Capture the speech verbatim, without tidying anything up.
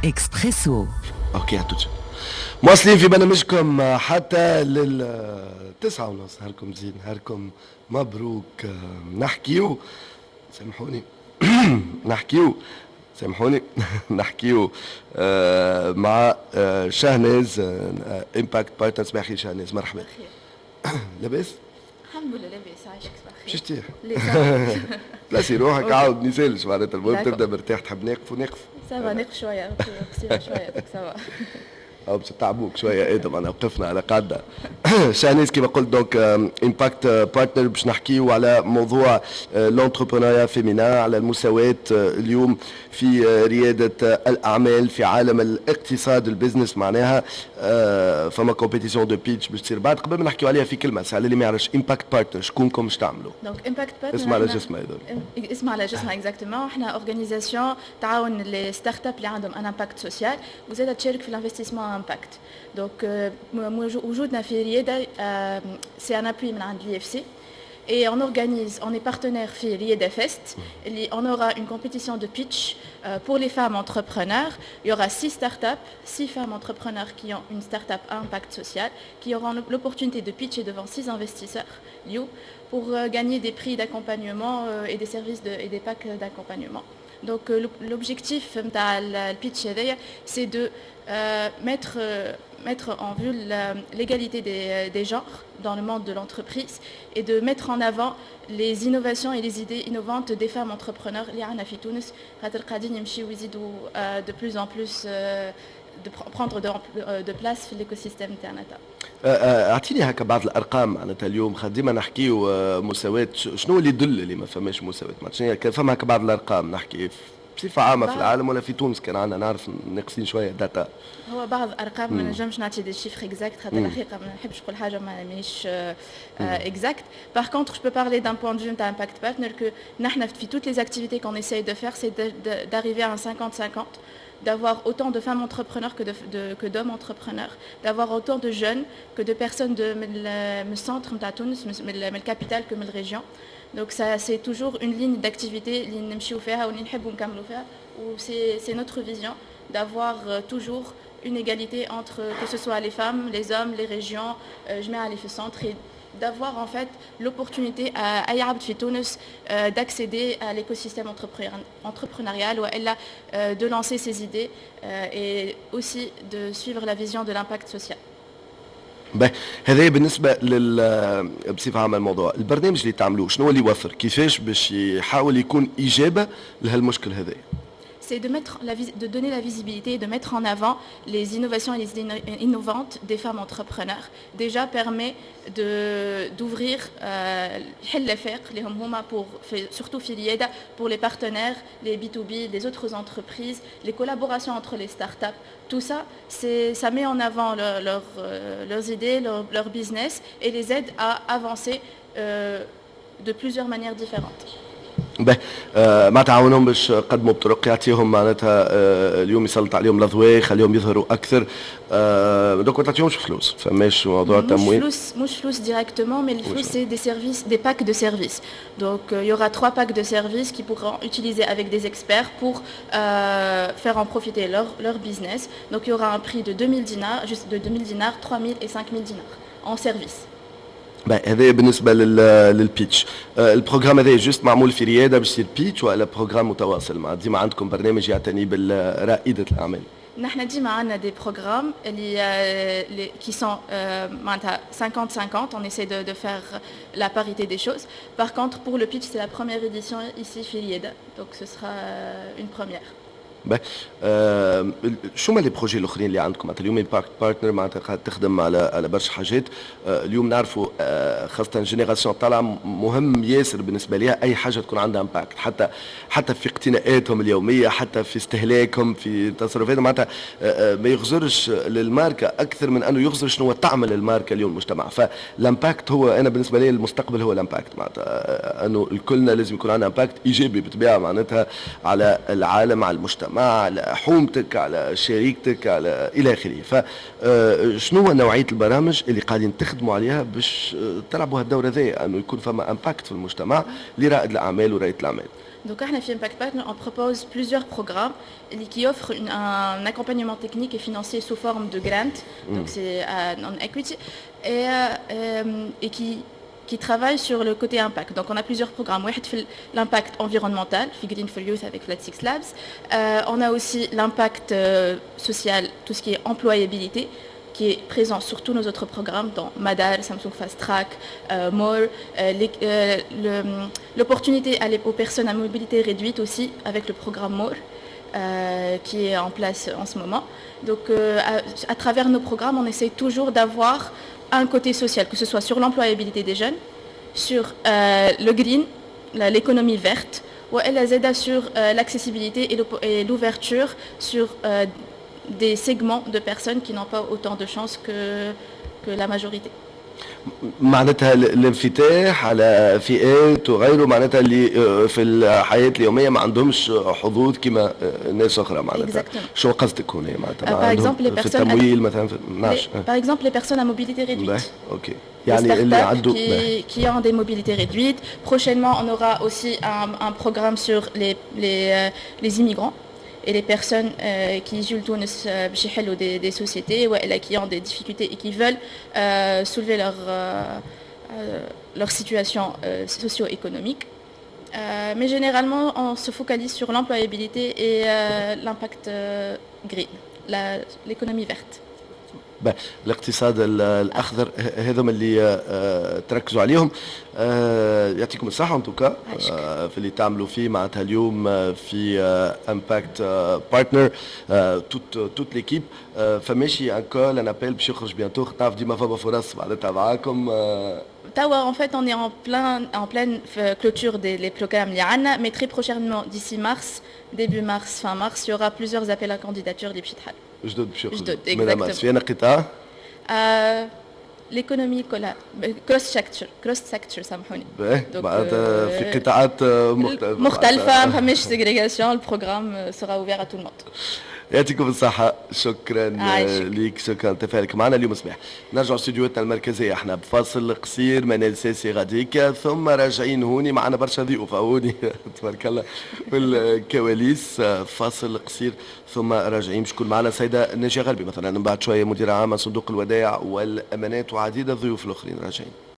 إكسبريسو. اوكي هاتوش مواصلين في برنامجكم حتى للتسعة ونص. نهاركم زين، نهاركم مبروك. نحكيو سامحوني نحكيو سامحوني نحكيو مع شهناز امباكت بارتنرز. صباح الخير شهناز، مرحبا. لاباس؟ الحمد لله لاباس، عايشك صباح الخير. باش تطيح؟ لا بلاسي روحك عاود نسالش معناتها المهم تبدا مرتاح. تحب ناقف ونقف؟ سافا نقف شويه قصيره شويه سافا. او باش تعبوك شويه ادم، انا وقفنا على قاعده. شاهناز كما قلت دونك امباكت بارتنر باش نحكيو على موضوع لونتربرونيا فيمينا، على المساواه اليوم في رياده الاعمال في عالم الاقتصاد البزنس. معناها فما كومبيتيسيون دو بيتش باش تصير بعد. قبل ما نحكيو عليها في كلمه على اللي ما يعرفش امباكت بارتنر شكونكم باش تعملوا؟ دونك امباكت بارتنر اسمها على جسمها هذول، اسمها على جسمها اكزاكتومون. احنا اورغانيزاسيون تعاون لي ستارت اب اللي عندهم ان امباكت سوسيال وزاد تشارك في الانفستيسمون امباكت. دونك وجودنا في رياده سي ان ابوي من عند l'I F C et on organise, on est partenaire في رياده فيست. On aura une compétition de pitch pour les femmes entrepreneurs. Il y aura six startups, six femmes entrepreneurs qui ont une startup à impact social, qui auront l'opportunité de pitcher devant six investisseurs pour gagner des prix d'accompagnement et des services de, et des packs d'accompagnement. Donc l'objectif de le pitch c'est de euh, mettre, euh, mettre en vue l'égalité des, des genres dans le monde de l'entreprise et de mettre en avant les innovations et les idées innovantes des femmes entrepreneurs اللي عندنا في تونس. خاطر قاعدين يمشيو ويزيدوا de plus en plus de prendre de, de place في l'écosystème تاعنا. اعطيني هكا بعض الارقام معناتها اليوم ديما نحكيو مساواة. شنو اللي يدل اللي ما فماش مساواة؟ معناتها كان فما هكا بعض الارقام نحكي بصفة عامة في العالم ولا في تونس كان عندنا نعرف ناقصين شوية داتا. هو بعض الارقام ما نجمش نعطي دي شيفر اكزاكت خاطر الحقيقة ما نحبش نقول حاجة ما ماهيش اكزاكت. Par contre, je peux parler d'un point de vue d'un impact partner que نحن في toutes les activités qu'on essaye de faire, c'est d'arriver à un cinquante cinquante. D'avoir autant de femmes entrepreneurs que, de, de, que d'hommes entrepreneurs, d'avoir autant de jeunes que de personnes de le centre de Tunis, de la capitale que de la région. Donc ça, c'est toujours une ligne d'activité, c'est notre vision d'avoir toujours une égalité entre que ce soit les femmes, les hommes, les régions, je mets à les centre et d'avoir en fait l'opportunité à Ayab fi Tunis d'accéder à l'écosystème entrepreneurial ou elle a de lancer ses idées et aussi de suivre la vision de l'impact social. باهي هذا بالنسبه لل بصفه عامه الموضوع. البرنامج اللي تعملوه شنو اللي يوفر؟ كيفاش باش يحاول يكون اجابه لهالمشكل هذا؟ C'est de, mettre la, de donner la visibilité et de mettre en avant les innovations et les idées innovantes des femmes entrepreneurs. Déjà permet de, d'ouvrir euh, pour, surtout Filieda, pour les partenaires, les B deux B, les autres entreprises, les collaborations entre les startups. Tout ça, c'est, ça met en avant leur, leur, euh, leurs idées, leur, leur business et les aide à avancer euh, de plusieurs manières différentes. به آه ما تعاونهم باش قدموا بطرق يعطيهم معناتها آه اليوم يسلط عليهم الاضواء خليهم يظهروا اكثر. آه دونك ما تعطيهمش فلوس، فماش موضوع التمويل؟ مش فلوس مش فلوس directement mais les flux c'est des services, des packs de services. Donc euh, il y aura trois packs de services qui pourront utiliser avec des experts pour euh, faire en profiter leur leur business. Donc il y aura un prix de deux mille dinars, juste de deux mille dinars, trois mille et cinq mille dinars en service. هذا بالنسبة للبيتش. البروغرام هذا جست معمول في ريادة باش يصير بيتش ولا بروغرام متواصل؟ مع ديما عندكم برنامج يعتني بالرائدة الأعمال؟ نحن ديما عندنا des programmes اللي qui sont معناتها cinquante cinquante. On essaie de, de faire la parité des choses. Par contre, pour le pitch, c'est la première édition ici في ريادة, donc ce sera une première. آه شو ما لي بروجي الاخرين اللي عندكم؟ معناتها اليوم امباكت بارتنر معناتها قاعد تخدم على على برشا حاجات. آه اليوم نعرفوا آه خاصه جينيراسيون طالعه مهم ياسر بالنسبه ليها اي حاجه تكون عندها امباكت، حتى حتى في اقتناءاتهم اليوميه، حتى في استهلاكهم، في تصرفاتهم. معناتها آه ما يغزرش للماركه اكثر من انه يغزر شنو تعمل الماركه اليوم المجتمع. فالامباكت هو انا بالنسبه لي المستقبل هو الامباكت. معناتها آه انه الكلنا لازم يكون عندنا امباكت ايجابي بالطبيعه معناتها على العالم على المجتمع. المجتمع، على حومتك، على شريكتك، على الى اخره. فشنو هو نوعيه البرامج اللي قاعدين تخدموا عليها باش تلعبوا هالدور هذايا، انه يكون فما امباكت في المجتمع لرائد الاعمال ورائده الاعمال؟ Donc, à Impact Partner, on propose plusieurs programmes qui offrent une, un accompagnement technique et financier sous forme de grant, mm. donc c'est euh, en equity, et, euh, et qui, qui travaillent sur le côté impact. Donc, on a plusieurs programmes. L'impact environnemental, Green for Youth avec Flat Six Labs. Euh, on a aussi l'impact euh, social, tout ce qui est employabilité, qui est présent sur tous nos autres programmes, dans Madar, Samsung Fast Track, euh, More, euh, les, euh, le, l'opportunité à les, aux personnes à mobilité réduite aussi avec le programme More, euh, qui est en place en ce moment. Donc euh, à, à travers nos programmes, on essaye toujours d'avoir un côté social, que ce soit sur l'employabilité des jeunes, sur euh, le green, la, l'économie verte, ou elle aide sur euh, l'accessibilité et, et l'ouverture sur euh, des segments de personnes qui n'ont pas autant de chances que, que la majorité. معناتها الانفتاح على فئات وغيره، معناتها اللي في الحياة اليومية ما عندهمش حظوظ كما ناس أخرى، معناتها شو قصدك هنا معناتها؟ في التمويل مثلا في نعش. Par exemple, les personnes à mobilité réduite. اوكي. يعني اللي عنده qui, qui ont des mobilités réduites. Prochainement, on aura aussi un, un programme sur les les, les immigrants et les personnes euh, qui jouent des, des sociétés ouais, qui ont des difficultés et qui veulent euh, soulever leur, euh, euh, leur situation euh, socio-économique. Euh, mais généralement, on se focalise sur l'employabilité et euh, l'impact euh, green, la, l'économie verte. الاقتصاد الاخضر هذم اللي تركزوا عليهم. يعطيكم الصحه ان توكا في اللي تعملوا فيه معناتها اليوم في امباكت بارتنر توت توت ليكيب. فماشي ان كول ان ابل باش يخرج بيانتو، تعرف ديما فما فرص معناتها معاكم. Tawa, en fait, on est en, plein, en pleine clôture des les programmes Liana, mais très prochainement, d'ici mars, début mars, fin mars, il y aura plusieurs appels à candidature des Pchithal. جدد باش يخرجوا. جدد exactement. في أنا قطاع؟ l'économie cross sector cross sector سامحوني. معناتها في قطاعات مختلفة. مختلفة، ما فماش ségrégation. Le programme sera ouvert à tout le monde. يعطيكم الصحة، شكرا ليك، شكرا تفاعلك معنا اليوم. اسمح نرجع استديوهاتنا المركزية، احنا بفاصل قصير منال ساسي غاديك، ثم راجعين هوني معنا برشا ضيوف هوني تبارك الله في الكواليس. فاصل قصير ثم راجعين. باش تكون معنا سيدة نجاة غربي مثلا، من بعد شوية مدير عام صندوق الودائع والأمانات وعديد الضيوف الآخرين. راجعين.